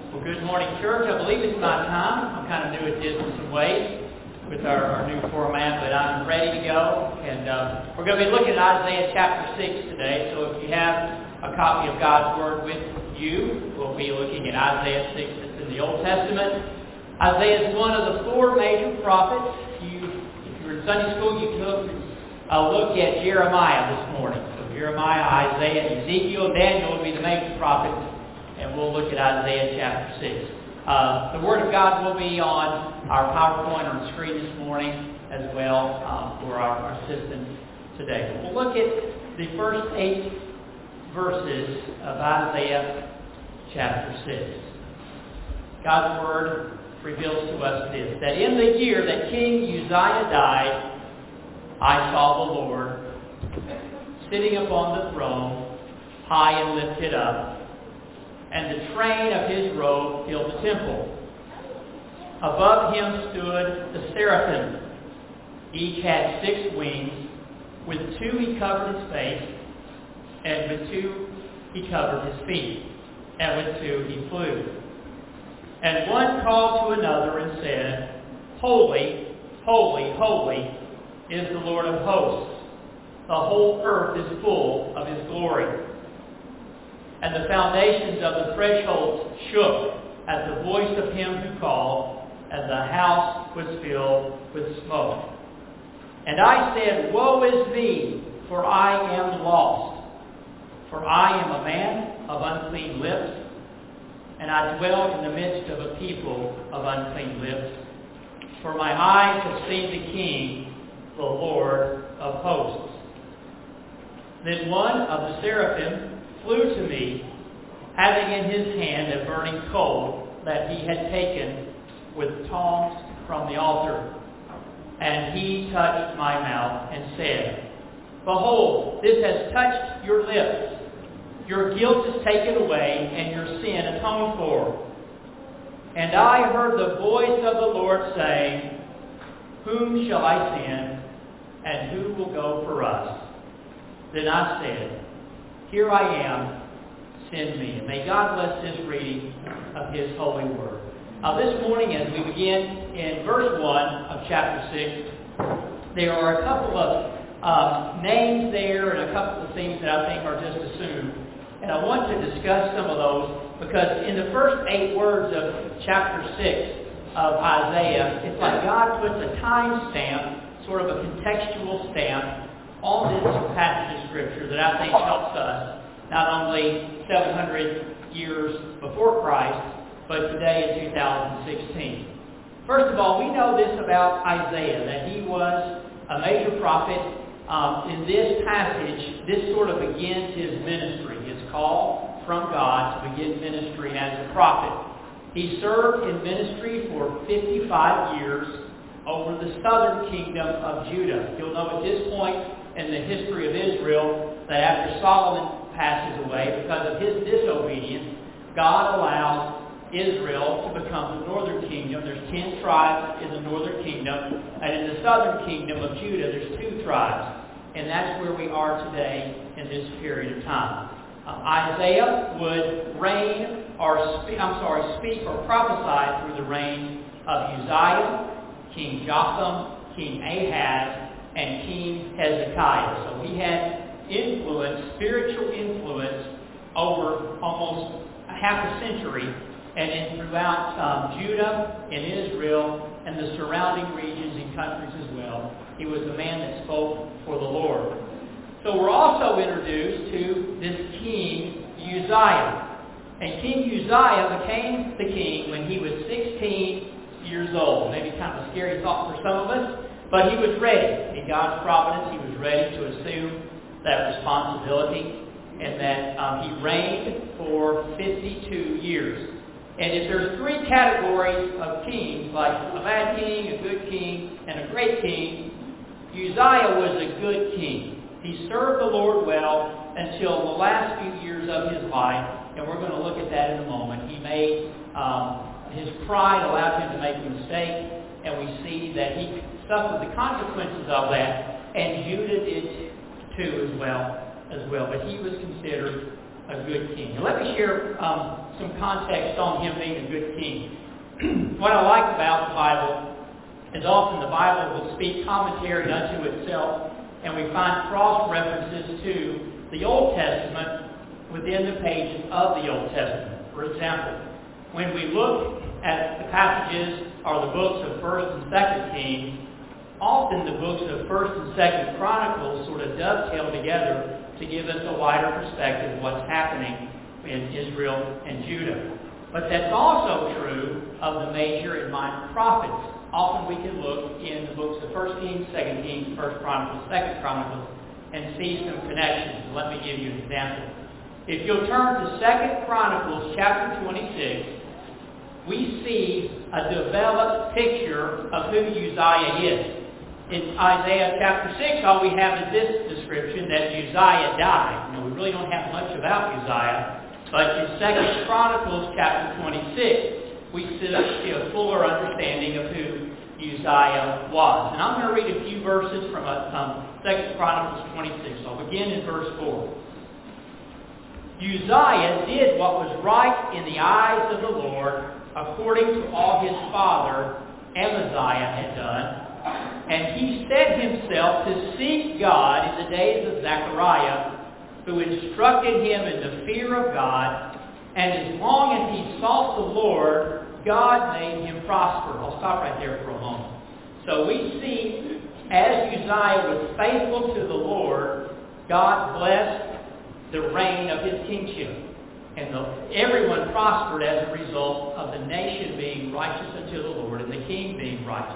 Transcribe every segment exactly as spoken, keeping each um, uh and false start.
Well, good morning, church. I believe it's my time. I'm kind of new at this in some ways with our, our new format, but I'm ready to go. And uh, we're going to be looking at Isaiah chapter six today. So if you have a copy of God's Word with you, we'll be looking at Isaiah six. It's in the Old Testament. Isaiah is one of the four major prophets. You, if you were in Sunday school, you can look, uh, look at Jeremiah this morning. So Jeremiah, Isaiah, Ezekiel, Daniel will be the major prophets. And we'll look at Isaiah chapter six. Uh, the Word of God will be on our PowerPoint on the screen this morning as well um, for our, our assistance today. We'll look at the first eight verses of Isaiah chapter six. God's Word reveals to us this, that in the year that King Uzziah died, I saw the Lord sitting upon the throne, high and lifted up, and the train of his robe filled the temple. Above him stood the seraphim. Each had six wings. With two he covered his face, and with two he covered his feet, and with two he flew. And one called to another and said, Holy, holy, holy is the Lord of hosts. The whole earth is full of his glory. And the foundations of the thresholds shook at the voice of him who called, and the house was filled with smoke. And I said, Woe is me, for I am lost. For I am a man of unclean lips, and I dwell in the midst of a people of unclean lips. For my eyes have seen the King, the Lord of hosts. Then one of the seraphim flew to me, having in his hand a burning coal that he had taken with tongs from the altar. And he touched my mouth and said, Behold, this has touched your lips. Your guilt is taken away, and your sin atoned for. And I heard the voice of the Lord saying, Whom shall I send, and who will go for us? Then I said, Here I am, send me. And may God bless this reading of His holy word. Uh, this morning, as we begin in verse one of chapter six, there are a couple of uh, names there and a couple of things that I think are just assumed. And I want to discuss some of those because in the first eight words of chapter six of Isaiah, it's like God puts a time stamp, sort of a contextual stamp, on this passage of Scripture that I think helps us, not only seven hundred years before Christ, but today in two thousand sixteen. First of all, we know this about Isaiah, that he was a major prophet. Um, in this passage, this sort of begins his ministry, his call from God to begin ministry as a prophet. He served in ministry for fifty-five years over the southern kingdom of Judah. You'll know at this point in the history of Israel that after Solomon passes away, because of his disobedience, God allows Israel to become the northern kingdom. There's ten tribes in the northern kingdom, and in the southern kingdom of Judah, there's two tribes. And that's where we are today in this period of time. Uh, Isaiah would reign, or spe- I'm sorry, speak or prophesy through the reign of Uzziah, King Jotham, King Ahaz, and King Hezekiah. So he had influence, spiritual influence, over almost a half a century, and in throughout um, Judah and Israel and the surrounding regions and countries as well. He was the man that spoke for the Lord. So we're also introduced to this King Uzziah. And King Uzziah became the king when he was sixteen years old. Maybe kind of a scary thought for some of us. But he was ready. In God's providence, he was ready to assume that responsibility, and that um, he reigned for fifty-two years. And if there's three categories of kings, like a bad king, a good king, and a great king, Uzziah was a good king. He served the Lord well until the last few years of his life, and we're going to look at that in a moment. He made, um, his pride allowed him to make a mistake, and we see that he suffered the consequences of that, and Judah did too as well, as well. But he was considered a good king. And let me share um, some context on him being a good king. What I like about the Bible is often the Bible will speak commentary unto itself, and we find cross-references to the Old Testament within the pages of the Old Testament. For example, when we look at the passages or the books of First and Second Kings, often the books of First and Second Chronicles sort of dovetail together to give us a wider perspective of what's happening in Israel and Judah. But that's also true of the major and minor prophets. Often we can look in the books of First Kings, Second Kings, First Chronicles, Second Chronicles, and see some connections. Let me give you an example. If you'll turn to Second Chronicles chapter twenty-six, we see a developed picture of who Uzziah is. In Isaiah chapter six, all we have is this description that Uzziah died. Now, we really don't have much about Uzziah, but in Second Chronicles chapter twenty-six, we see a fuller understanding of who Uzziah was. And I'm going to read a few verses from um, Second Chronicles twenty-six. I'll begin in verse four. Uzziah did what was right in the eyes of the Lord, according to all his father Amaziah had done. And he set himself to seek God in the days of Zechariah, who instructed him in the fear of God. And as long as he sought the Lord, God made him prosper. I'll stop right there for a moment. So we see, as Uzziah was faithful to the Lord, God blessed the reign of his kingship. And the, everyone prospered as a result of the nation being righteous unto the Lord and the king being righteous.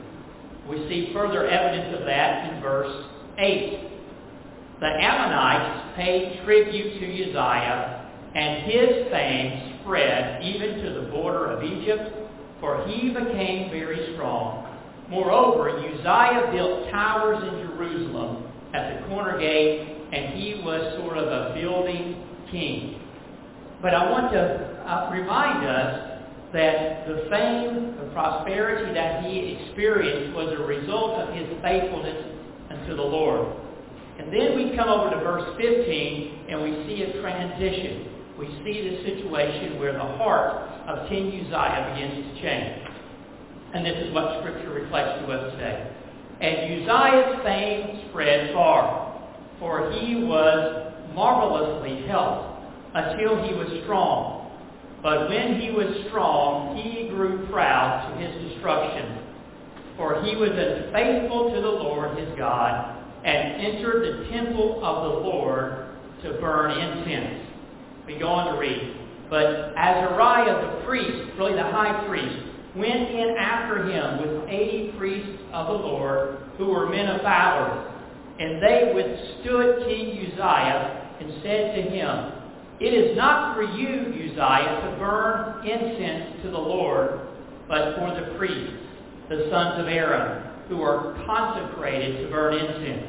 We see further evidence of that in verse eight. The Ammonites paid tribute to Uzziah, and his fame spread even to the border of Egypt, for he became very strong. Moreover, Uzziah built towers in Jerusalem at the corner gate, and he was sort of a building king. But I want to uh, remind us that the fame, the prosperity that he experienced was a result of his faithfulness unto the Lord. And then we come over to verse fifteen, and we see a transition. We see the situation where the heart of King Uzziah begins to change. And this is what Scripture reflects to us today. And Uzziah's fame spread far, for he was marvelously helped until he was strong. But when he was strong, he grew proud to his destruction. For he was unfaithful to the Lord his God, and entered the temple of the Lord to burn incense. We go on to read. But Azariah the priest, really the high priest, went in after him with eighty priests of the Lord, who were men of valor. And they withstood King Uzziah, and said to him, It is not for you, Uzziah, to burn incense to the Lord, but for the priests, the sons of Aaron, who are consecrated to burn incense.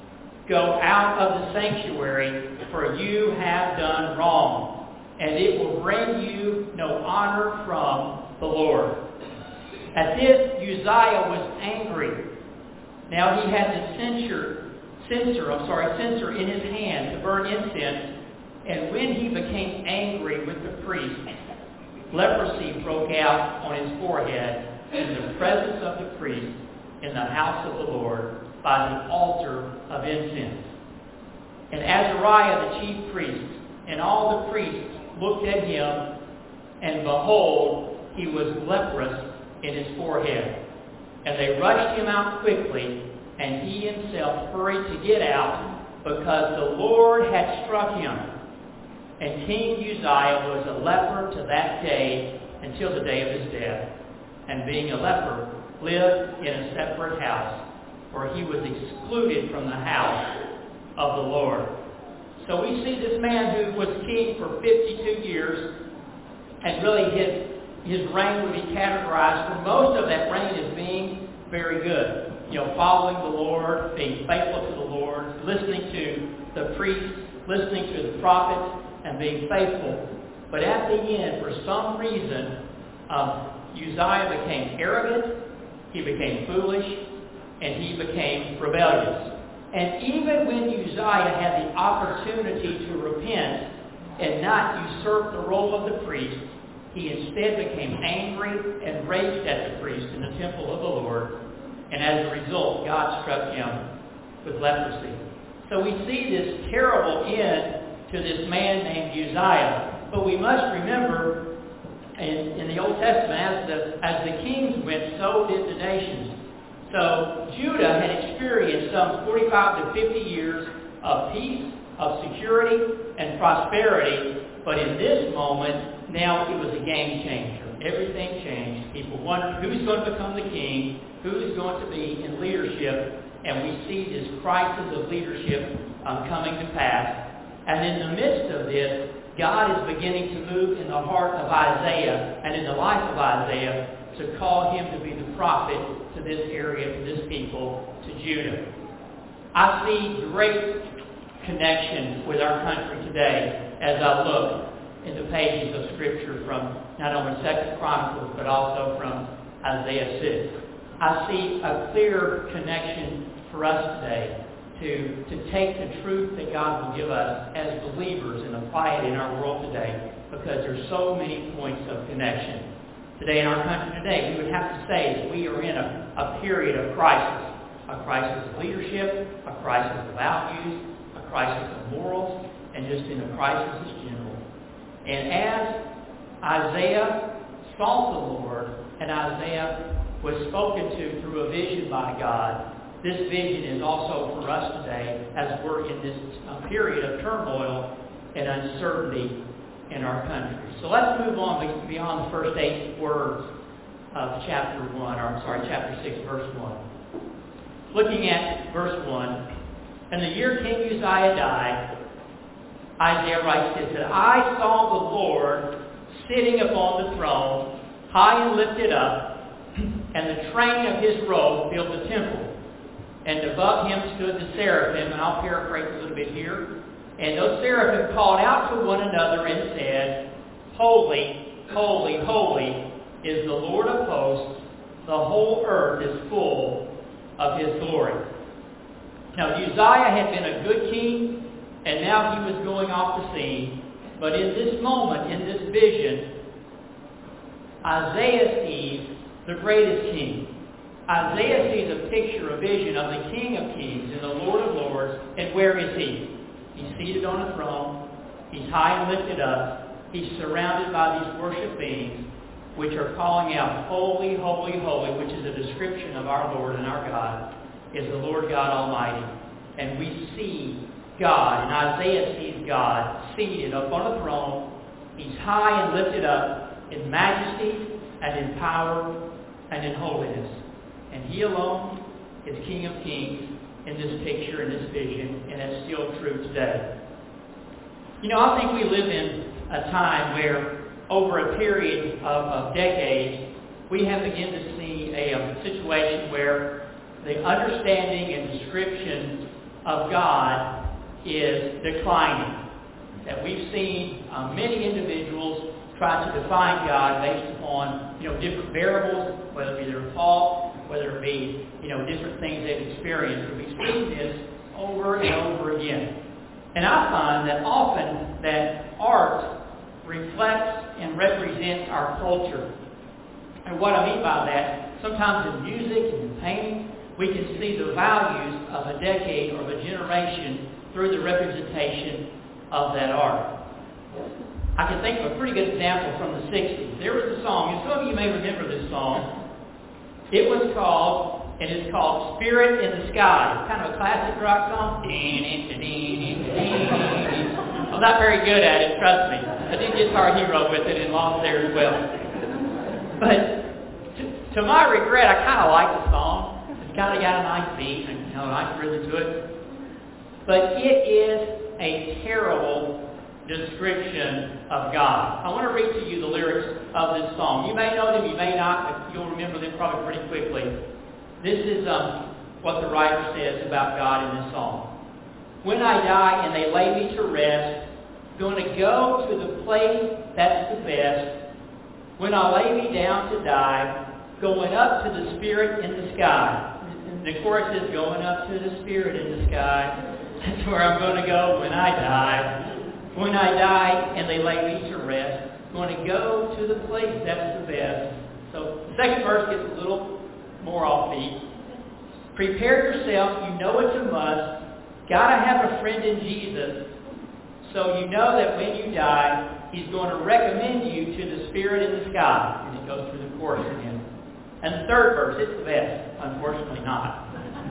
Go out of the sanctuary, for you have done wrong, and it will bring you no honor from the Lord. At this, Uzziah was angry. Now he had the censer, censer, I'm sorry, censer in his hand to burn incense. And when he became angry with the priest, leprosy broke out on his forehead in the presence of the priest in the house of the Lord by the altar of incense. And Azariah the chief priest and all the priests looked at him, and behold, he was leprous in his forehead. And they rushed him out quickly, and he himself hurried to get out, because the Lord had struck him. And King Uzziah was a leper to that day until the day of his death. And being a leper, lived in a separate house, for he was excluded from the house of the Lord. So we see this man who was king for fifty-two years, and really his, his reign would be categorized for most of that reign as being very good. You know, following the Lord, being faithful to the Lord, listening to the priests, listening to the prophets, and being faithful. But at the end, for some reason, um, Uzziah became arrogant, he became foolish, and he became rebellious. And even when Uzziah had the opportunity to repent, and not usurp the role of the priest. He instead became angry and raged at the priest in the temple of the Lord, and as a result, God struck him with leprosy. So we see this terrible end to this man named Uzziah. But we must remember, in, in the Old Testament, as the, as the kings went, so did the nations. So Judah had experienced some forty-five to fifty years of peace, of security, and prosperity. But in this moment, now it was a game changer. Everything changed. People wondered who's going to become the king, who's going to be in leadership, and we see this crisis of leadership um, coming to pass. And in the midst of this, God is beginning to move in the heart of Isaiah and in the life of Isaiah to call him to be the prophet to this area, to this people, to Judah. I see great connection with our country today as I look in the pages of Scripture from not only Second Chronicles, but also from Isaiah six. I see a clear connection for us today to, to take the truth that God will give us as believers and apply it in our world today, because there's so many points of connection. Today in our country today, we would have to say that we are in a, a period of crisis. A crisis of leadership, a crisis of values, a crisis of morals, and just in a crisis in general. And as Isaiah sought the Lord, and Isaiah was spoken to through a vision by God, this vision is also for us today as we're in this uh, period of turmoil and uncertainty in our country. So let's move on beyond the first eight words of chapter one, or I'm sorry, chapter six, verse one. Looking at verse one, "And the year King Uzziah died," Isaiah writes this, "that I saw the Lord sitting upon the throne, high and lifted up, and the train of his robe filled the temple. And above him stood the seraphim," and I'll paraphrase a little bit here, "and those seraphim called out to one another and said, Holy, holy, holy is the Lord of hosts. The whole earth is full of his glory." Now Uzziah had been a good king, and now he was going off the scene. But in this moment, in this vision, Isaiah sees the greatest king. Isaiah sees a picture, a vision of the King of Kings and the Lord of Lords. And where is he? He's seated on a throne. He's high and lifted up. He's surrounded by these worship beings, which are calling out, "Holy, holy, holy," which is a description of our Lord and our God, is the Lord God Almighty. And we see God, and Isaiah sees God seated upon a throne. He's high and lifted up in majesty and in power and in holiness. And he alone is King of Kings in this picture, in this vision, and it's still true today. You know, I think we live in a time where, over a period of, of decades, we have begun to see a, a situation where the understanding and description of God is declining. That we've seen uh, many individuals try to define God based upon, you know, different variables, whether it be their fault, whether it be, you know, different things they've experienced. But we've seen this over and over again. And I find that often that art reflects and represents our culture. And what I mean by that, sometimes in music and in painting, we can see the values of a decade or of a generation through the representation of that art. I can think of a pretty good example from the sixties. There was a song, and some of you may remember this song. It was called, and it's called Spirit in the Sky. It's kind of a classic rock song. I'm not very good at it, trust me. I did Guitar Hero with it and lost there as well. But to, to my regret, I kind of like the song. It's kind of got a nice beat and, you know, a nice rhythm to it. But it is a terrible description of God. I want to read to you the lyrics of this song. You may know them, you may not, but you'll remember them probably pretty quickly. This is um, what the writer says about God in this song. "When I die and they lay me to rest, going to go to the place that's the best. When I lay me down to die, going up to the Spirit in the sky." And the chorus is, "Going up to the Spirit in the sky. That's where I'm going to go when I die. When I die and they lay me to rest, I'm going to go to the place that's the best. So the second verse gets a little more offbeat. Prepare yourself. You know it's a must. Got to have a friend in Jesus. So you know that when you die, He's going to recommend you to the Spirit in the sky. And it goes through the chorus again. And the third verse, it's the best. Unfortunately not.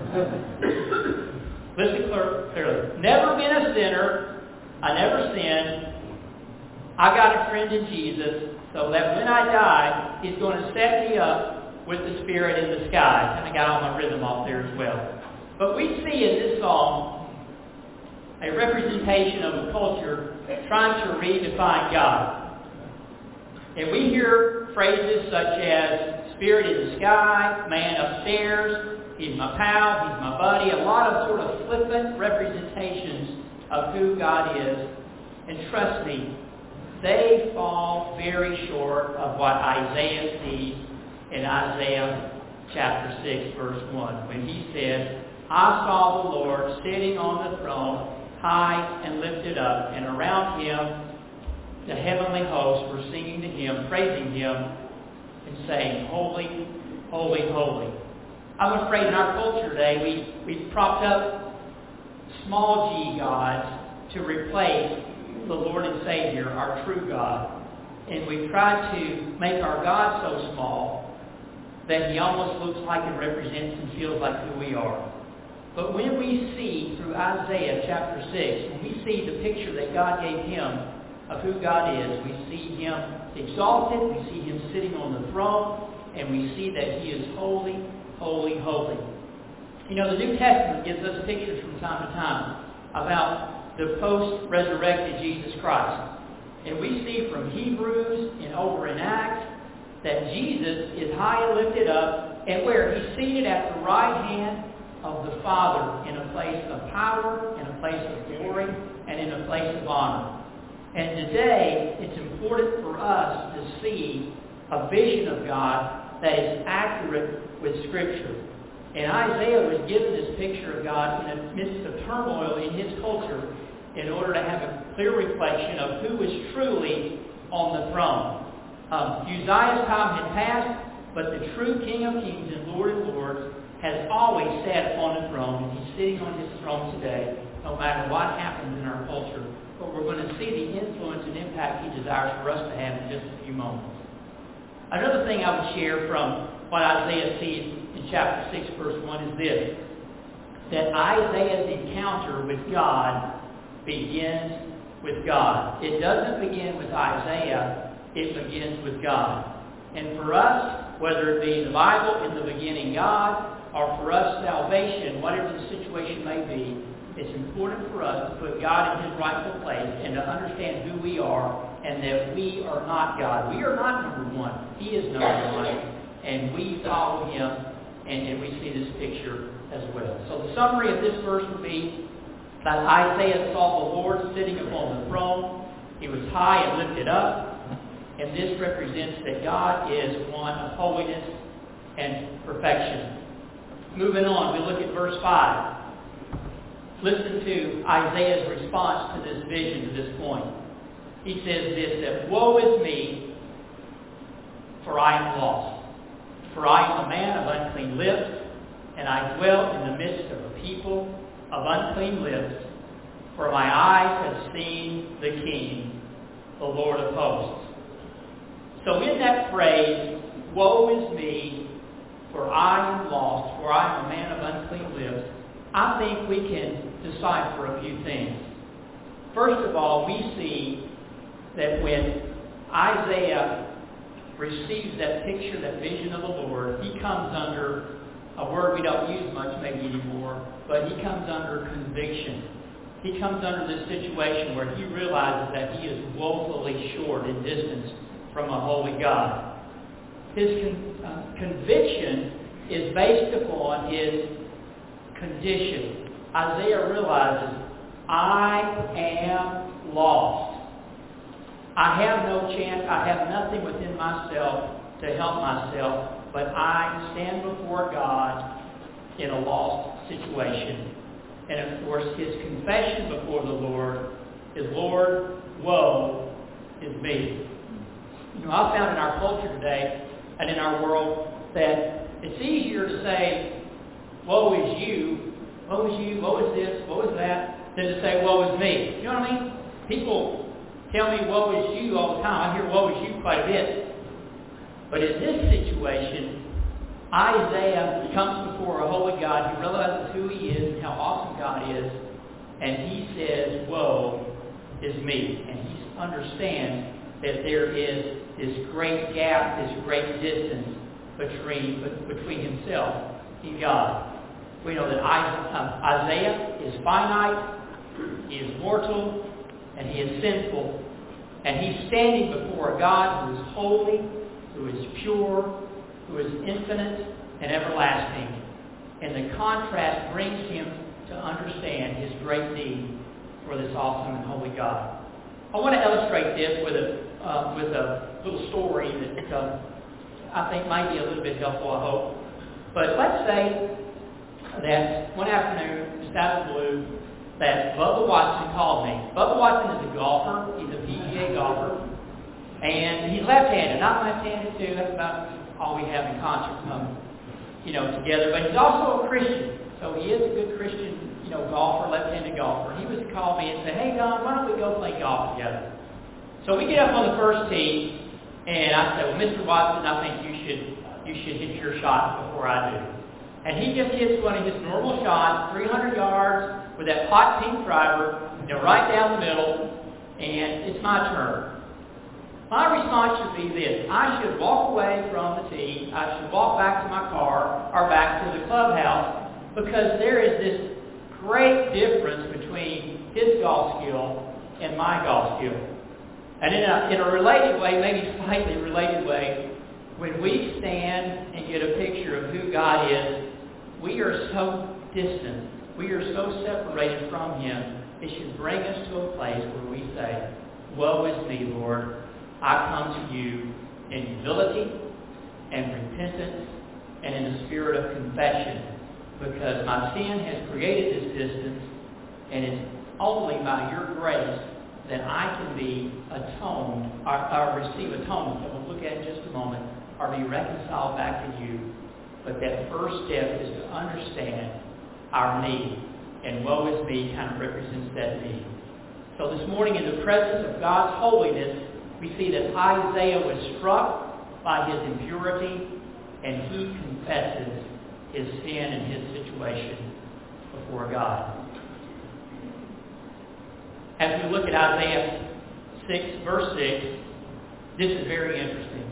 Listen clearly. Never been a sinner. I never sinned. I got a friend in Jesus. So that when I die, He's going to set me up with the Spirit in the sky. And I got all my rhythm off there as well. But we see in this song a representation of a culture trying to redefine God. And we hear phrases such as Spirit in the sky, man upstairs, He's my pal, He's my buddy, a lot of sort of flippant representations of who God is. And trust me, they fall very short of what Isaiah sees in Isaiah chapter six, verse one, when he says, I saw the Lord sitting on the throne, high and lifted up, and around Him the heavenly hosts were singing to Him, praising Him, and saying, Holy, holy, holy. I'm afraid in our culture today we, we've propped up small g gods to replace the Lord and Savior, our true God. And we've tried to make our God so small that He almost looks like and represents and feels like who we are. But when we see through Isaiah chapter six, when we see the picture that God gave him of who God is, we see Him exalted, we see Him sitting on the throne, and we see that He is holy, holy, holy. You know, the New Testament gives us pictures from time to time about the post-resurrected Jesus Christ. And we see from Hebrews and over in Acts that Jesus is high and lifted up, and where He's seated at the right hand of the Father in a place of power, in a place of glory, and in a place of honor. And today, it's important for us to see a vision of God that is accurate with Scripture. And Isaiah was given this picture of God in the midst of turmoil in his culture in order to have a clear reflection of who was truly on the throne. Um, Uzziah's time had passed, but the true King of Kings and Lord of Lords has always sat upon the throne, and He's sitting on His throne today, no matter what happens in our culture. But we're going to see the influence and impact He desires for us to have in just a few moments. Another thing I would share from what Isaiah sees in chapter six, verse one is this, that Isaiah's encounter with God begins with God. It doesn't begin with Isaiah, it begins with God. And for us, whether it be the Bible, in the beginning God, or for us salvation, whatever the situation may be, it's important for us to put God in His rightful place and to understand who we are and that we are not God. We are not number one. He is number one. And we follow Him, and, and we see this picture as well. So the summary of this verse would be that Isaiah saw the Lord sitting upon the throne. He was high and lifted up. And this represents that God is one of holiness and perfection. Moving on, we look at verse five. Listen to Isaiah's response to this vision to this point. He says this, that woe is me, for I am lost. For I am a man of unclean lips, and I dwell in the midst of a people of unclean lips. For my eyes have seen the King, the Lord of hosts. So in that phrase, woe is me, for I am lost, for I am a man of unclean lips, I think we can decipher a few things. First of all, we see that when Isaiah receives that picture, that vision of the Lord, he comes under a word we don't use much maybe anymore, but he comes under conviction. He comes under this situation where he realizes that he is woefully short in distance from a holy God. His con- uh, conviction is based upon his condition. Isaiah realizes, I am lost. I have no chance. I have nothing within myself to help myself, but I stand before God in a lost situation. And of course, his confession before the Lord is, Lord, woe is me. You know, I've found in our culture today and in our world that it's easier to say, woe is you, woe is you, woe is this, woe is that, than to say, woe is me. You know what I mean? People tell me, woe is you all the time. I hear woe is you quite a bit. But in this situation, Isaiah comes before a holy God. He realizes who he is and how awesome God is. And he says, woe is me. And he understands that there is this great gap, this great distance between, between himself and God. We know that Isaiah is finite, he is mortal, and he is sinful. And he's standing before a God who is holy, who is pure, who is infinite and everlasting. And the contrast brings him to understand his great need for this awesome and holy God. I want to illustrate this with a uh, with a little story that uh, I think might be a little bit helpful, I hope. But let's say that one afternoon, just out of the blue, that Bubba Watson called me. Bubba Watson is a golfer. He's a P G A golfer. And he's left-handed. I'm left-handed too. That's about all we have in concert, um, you know, together. But he's also a Christian. So he is a good Christian, you know, golfer, left-handed golfer. He was to call me and say, hey, Don, why don't we go play golf together? So we get up on the first tee, and I said, well, Mister Watson, I think you should you should hit your shot before I do. And he just hits one of his normal shots, three hundred yards, with that hot pink driver, you know, right down the middle, and it's my turn. My response should be this. I should walk away from the tee. I should walk back to my car or back to the clubhouse, because there is this great difference between his golf skill and my golf skill. And in a, in a related way, maybe slightly related way, when we stand and get a picture of who God is, we are so distant. We are so separated from him. It should bring us to a place where we say, woe is me, Lord. I come to you in humility and repentance and in a spirit of confession, because my sin has created this distance, and it's only by your grace that I can be atoned, or, or receive atonement, that we'll look at in just a moment, or be reconciled back to you. But that first step is to understand our need, and woe is me kind of represents that need. So this morning, in the presence of God's holiness, we see that Isaiah was struck by his impurity, and he confesses his sin and his situation before God. As we look at Isaiah six, verse six, this is very interesting.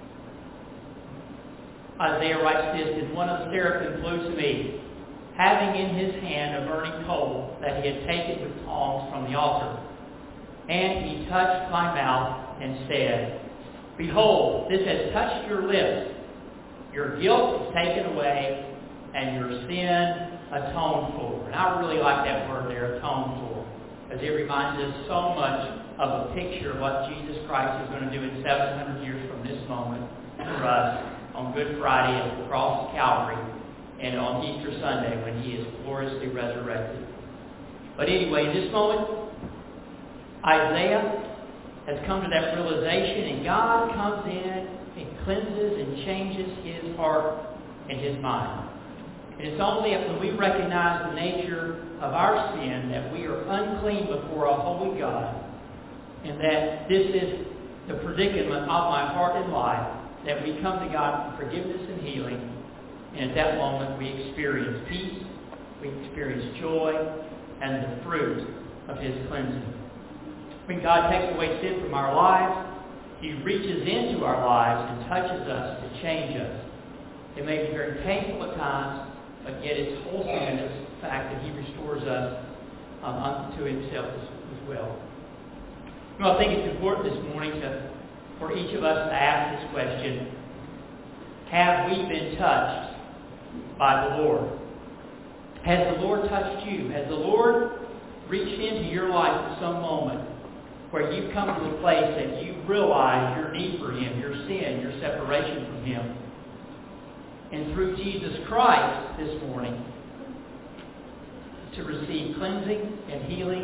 Isaiah writes this, and one of the seraphim flew to me, having in his hand a burning coal that he had taken with tongs from the altar. And he touched my mouth and said, behold, this has touched your lips. Your guilt is taken away, and your sin atoned for. And I really like that word there, atoned for, because it reminds us so much of a picture of what Jesus Christ is going to do in seven hundred years from this moment for us on Good Friday at the cross of Calvary, and on Easter Sunday when he is gloriously resurrected. But anyway, in this moment, Isaiah has come to that realization, and God comes in and cleanses and changes his heart and his mind. And it's only when we recognize the nature of our sin that we are unclean before a holy God, and that this is the predicament of my heart and life, that we come to God for forgiveness and healing. And at that moment we experience peace, we experience joy, and the fruit of his cleansing. When God takes away sin from our lives, he reaches into our lives and touches us to change us. It may be very painful at times, but yet it's wholesome in its fact that he restores us um, unto himself as, as well. Well, I think it's important this morning to, for each of us to ask this question: have we been touched by the Lord? Has the Lord touched you? Has the Lord reached into your life at some moment where you've come to the place that you realize your need for him, your sin, your separation from him? And through Jesus Christ this morning, to receive cleansing and healing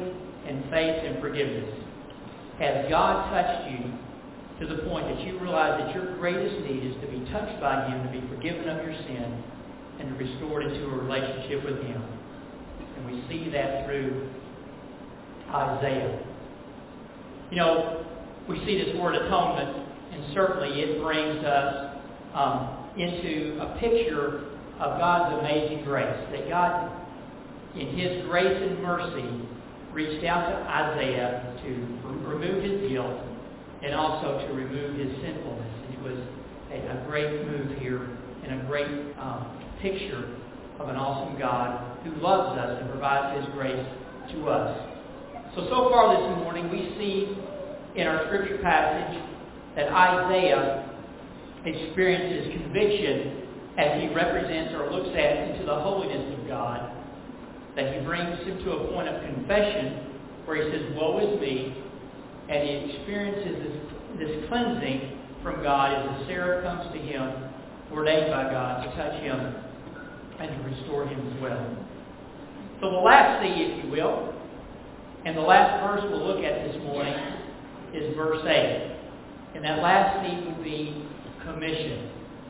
and faith and forgiveness? Has God touched you to the point that you realize that your greatest need is to be touched by Him, to be forgiven of your sin, and to be restored into a relationship with Him? And we see that through Isaiah. You know, we see this word atonement, and certainly it brings us um, into a picture of God's amazing grace. That God, in His grace and mercy, reached out to Isaiah to remove his guilt and also to remove his sinfulness. And it was a, a great move here and a great um, picture of an awesome God who loves us and provides His grace to us. So, so far this morning we see in our scripture passage that Isaiah experiences conviction as he represents or looks at into the holiness of God, that he brings him to a point of confession where he says, woe is me, and he experiences this, this cleansing from God as the seraph comes to him, ordained by God to touch him and to restore him as well. So the last C, if you will, and the last verse we'll look at this morning is verse eight. And that last C would be commission.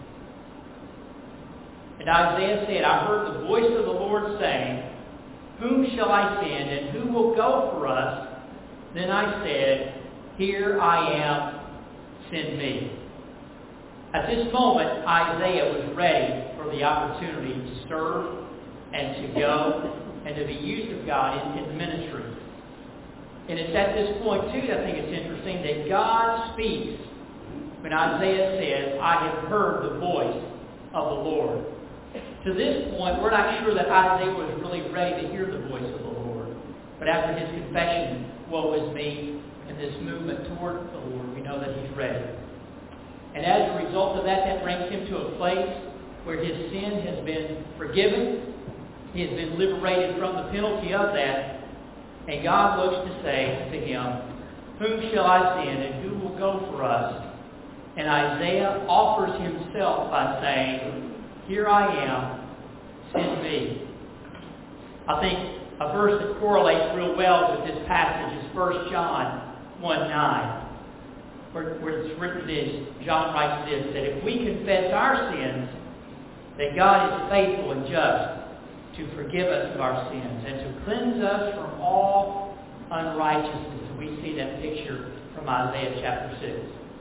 And Isaiah said, I heard the voice of the Lord saying, whom shall I send, and who will go for us? Then I said, here I am, send me. At this moment, Isaiah was ready for the opportunity to serve and to go and to be used of God in, in ministry. And it's at this point, too, I think it's interesting that God speaks when Isaiah says, I have heard the voice of the Lord. To this point, we're not sure that Isaiah was really ready to hear the voice of the Lord. But after his confession, woe is me, and this movement toward the Lord, we know that he's ready. And as a result of that, that brings him to a place where his sin has been forgiven. He has been liberated from the penalty of that. And God looks to say to him, whom shall I send, and who will go for us? And Isaiah offers himself by saying, here I am, send me. I think a verse that correlates real well with this passage is First John one nine, where, where it's written this, John writes this, that if we confess our sins, that God is faithful and just to forgive us of our sins and to cleanse us from all unrighteousness. We see that picture from Isaiah chapter six.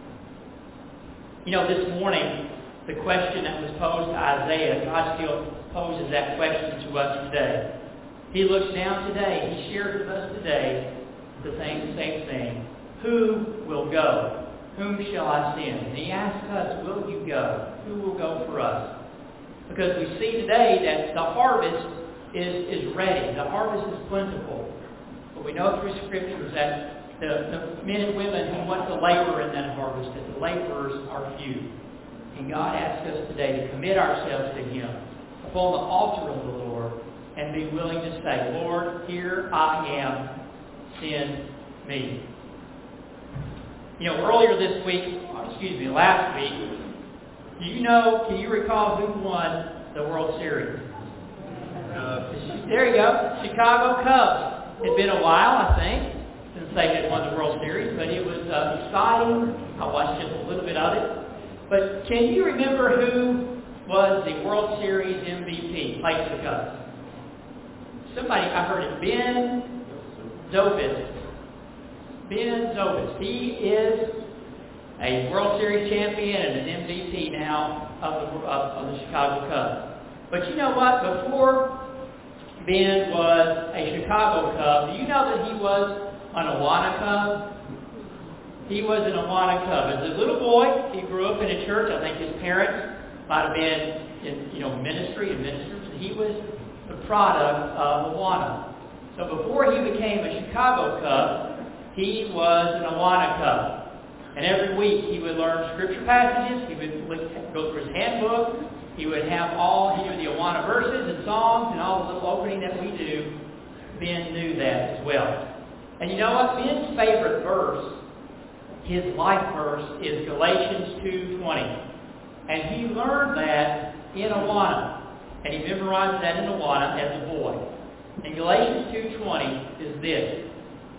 You know, this morning, the question that was posed to Isaiah, God still poses that question to us today. He looks down today, He shares with us today the same, same thing. Who will go? Whom shall I send? And He asks us, will you go? Who will go for us? Because we see today that the harvest is, is ready. The harvest is plentiful. But we know through Scriptures that the, the men and women who want to labor in that harvest, that the laborers are few. And God asks us today to commit ourselves to Him upon the altar of the Lord and be willing to say, Lord, here I am, send me. You know, earlier this week, excuse me, last week, do you know, can you recall who won the World Series? Uh, there you go, Chicago Cubs. It's been a while, I think, since they had won the World Series, but it was uh, exciting. I watched just a little bit of it. But can you remember who was the World Series M V P, played for the Cubs? Somebody, I heard it, Ben Zobrist. Ben Zobrist. He is a World Series champion and an M V P now of the, of, of the Chicago Cubs. But you know what? Before Ben was a Chicago Cub, do you know that he was an Awana Cub? He was an Awana Cub. As a little boy, he grew up in a church. I think his parents might have been in, you know, ministry and ministers. He was the product of Awana. So before he became a Chicago Cub, he was an Awana Cub. And every week he would learn scripture passages. He would look, go through his handbook. He would have all, he knew the Awana verses and songs and all the little opening that we do. Ben knew that as well. And you know what? Ben's favorite verse, his life verse, is Galatians two twenty. And he learned that in Awana. And he memorized that in Awana as a boy. And Galatians two twenty is this.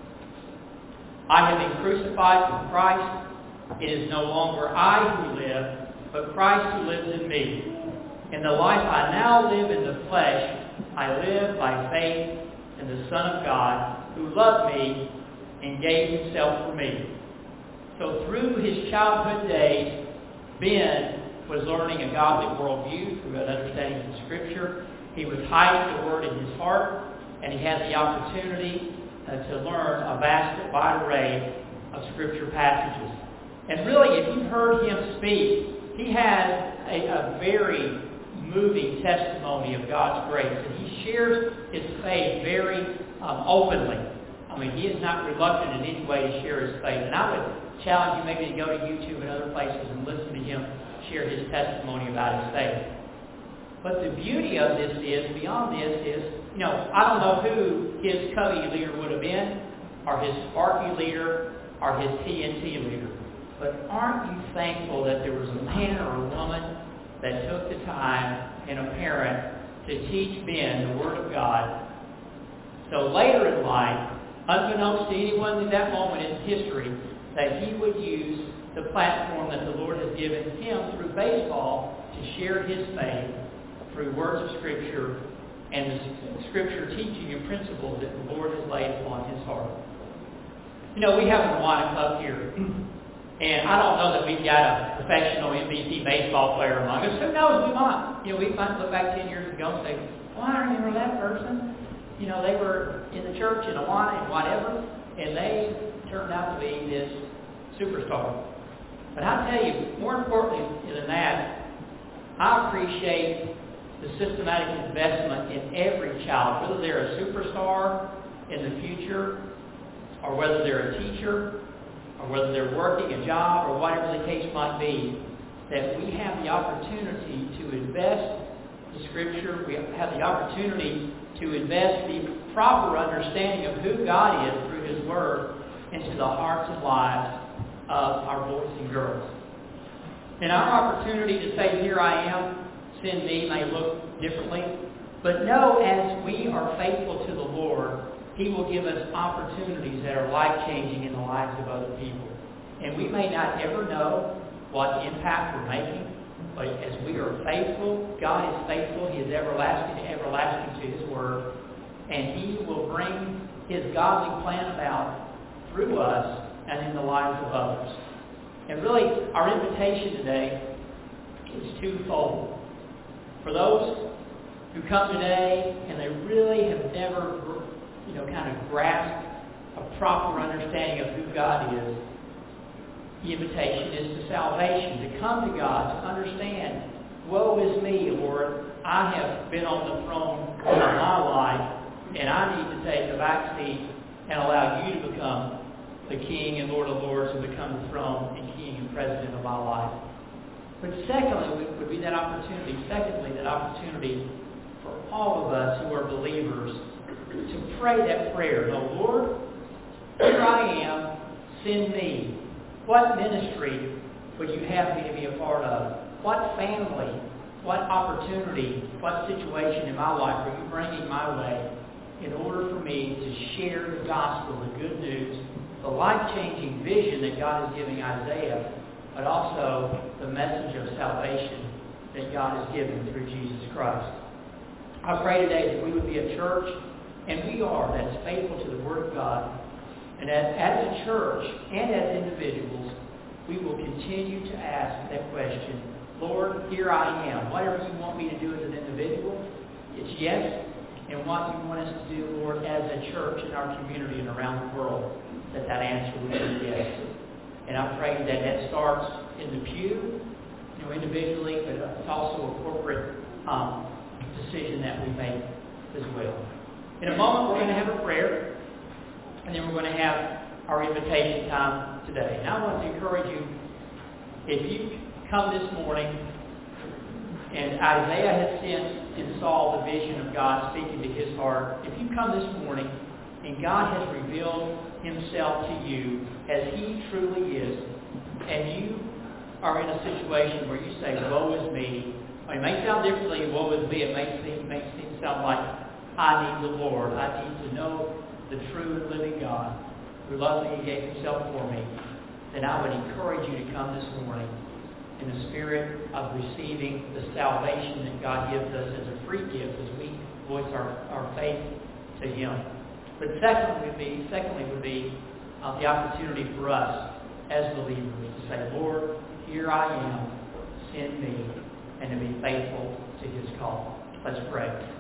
I have been crucified with Christ. It is no longer I who live, but Christ who lives in me. In the life I now live in the flesh, I live by faith in the Son of God, who loved me and gave himself for me. So through his childhood days, Ben was learning a godly worldview through an understanding of Scripture. He was hiding the Word in his heart, and he had the opportunity uh, to learn a vast, wide array of Scripture passages. And really, if you've heard him speak, he has a, a very moving testimony of God's grace, and he shares his faith very um, openly. I mean, he is not reluctant in any way to share his faith. And I would challenge you maybe to go to YouTube and other places and listen to him share his testimony about his faith. But the beauty of this is, beyond this is, you know, I don't know who his Covey leader would have been, or his Sparky leader, or his T N T leader. But aren't you thankful that there was a man or a woman that took the time, and a parent, to teach Ben the Word of God? So later in life, unbeknownst to anyone in that moment in history, that he would use the platform that the Lord has given him through baseball to share his faith through words of Scripture and the Scripture teaching and principles that the Lord has laid upon his heart. You know, we have an Awana Club here. And I don't know that we've got a professional N B C baseball player among us. Who knows? We might. You know, we might look back ten years ago and say, well, I remember that person. You know, they were in the church in Awana and whatever, and they turned out to be this superstar. But I tell you, more importantly than that, I appreciate the systematic investment in every child, whether they're a superstar in the future, or whether they're a teacher, or whether they're working a job, or whatever the case might be, that we have the opportunity to invest the Scripture, we have the opportunity to invest the proper understanding of who God is through His Word into the hearts and lives of our boys and girls. And our opportunity to say, here I am, send me, may look differently, but know as we are faithful to the Lord, He will give us opportunities that are life-changing in the lives of other people. And we may not ever know what impact we're making, but as we are faithful, God is faithful. He is everlasting to everlasting to His Word. And He will bring His godly plan about through us and in the lives of others. And really, our invitation today is twofold. For those who come today and they really have never you know, kind of grasp a proper understanding of who God is, the invitation is to salvation, to come to God, to understand, woe is me, Lord, I have been on the throne of my life, and I need to take the back seat and allow you to become the King and Lord of Lords, and become the throne and King and President of my life. But secondly, would be that opportunity, secondly, that opportunity for all of us who are believers to pray that prayer. Oh, Lord, here I am, send me. What ministry would you have me to be a part of? What family, what opportunity, what situation in my life are you bringing my way in order for me to share the gospel, the good news, the life-changing vision that God is giving Isaiah, but also the message of salvation that God has given through Jesus Christ. I pray today that we would be a church, and we are, that's faithful to the Word of God. And as, as a church and as individuals, we will continue to ask that question, Lord, here I am. Whatever you want me to do as an individual, it's yes. And what you want us to do, Lord, as a church in our community and around the world, that that answer will be yes. And I pray that that starts in the pew, you know, individually, but it's also a corporate um, decision that we make as well. In a moment, we're going to have a prayer, and then we're going to have our invitation time today. And I want to encourage you, if you come this morning, and Isaiah has sensed and saw the vision of God speaking to his heart, if you come this morning, and God has revealed Himself to you as He truly is, and you are in a situation where you say, woe is me. It may sound differently, woe is me. It may seem, may seem sound like, I need the Lord. I need to know the true and living God. who loved me and gave himself for me, then I would encourage you to come this morning in the spirit of receiving the salvation that God gives us as a free gift as we voice our, our faith to Him. But secondly would be, secondly would be uh, the opportunity for us as believers to say, Lord, here I am, send me, and to be faithful to His call. Let's pray.